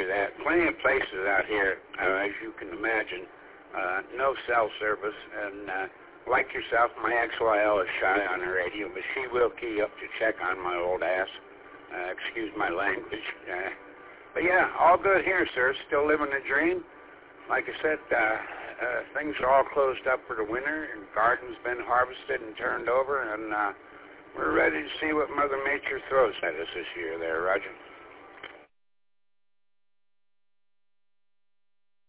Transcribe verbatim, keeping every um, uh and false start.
Roger that. Plenty of places out here, uh, as you can imagine. Uh, no cell service, and uh, like yourself, my X Y L is shy on the radio, but she will key up to check on my old ass. Uh, excuse my language. Uh, but yeah, all good here, sir. Still living the dream. Like I said, uh, uh, things are all closed up for the winter, and garden's been harvested and turned over, and uh, we're ready to see what Mother Nature throws at us this year there, Roger.